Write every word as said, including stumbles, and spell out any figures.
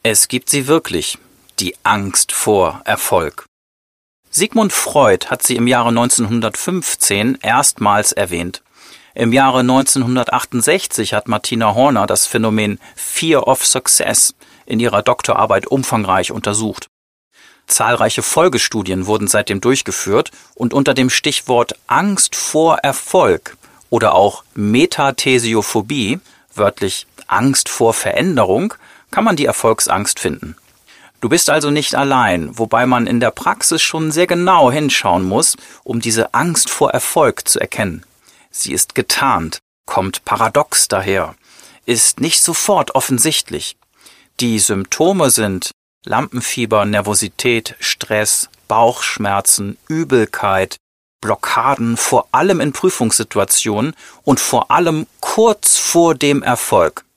Es gibt sie wirklich, die Angst vor Erfolg. Sigmund Freud hat sie im Jahre neunzehnhundertfünfzehn erstmals erwähnt. Im Jahre neunzehnhundertachtundsechzig hat Martina Horner das Phänomen Fear of Success in ihrer Doktorarbeit umfangreich untersucht. Zahlreiche Folgestudien wurden seitdem durchgeführt und unter dem Stichwort Angst vor Erfolg oder auch Metathesiophobie, wörtlich Angst vor Veränderung, kann man die Erfolgsangst finden. Du bist also nicht allein, wobei man in der Praxis schon sehr genau hinschauen muss, um diese Angst vor Erfolg zu erkennen. Sie ist getarnt, kommt paradox daher, ist nicht sofort offensichtlich. Die Symptome sind Lampenfieber, Nervosität, Stress, Bauchschmerzen, Übelkeit, Blockaden, vor allem in Prüfungssituationen und vor allem kurz vor dem Erfolg.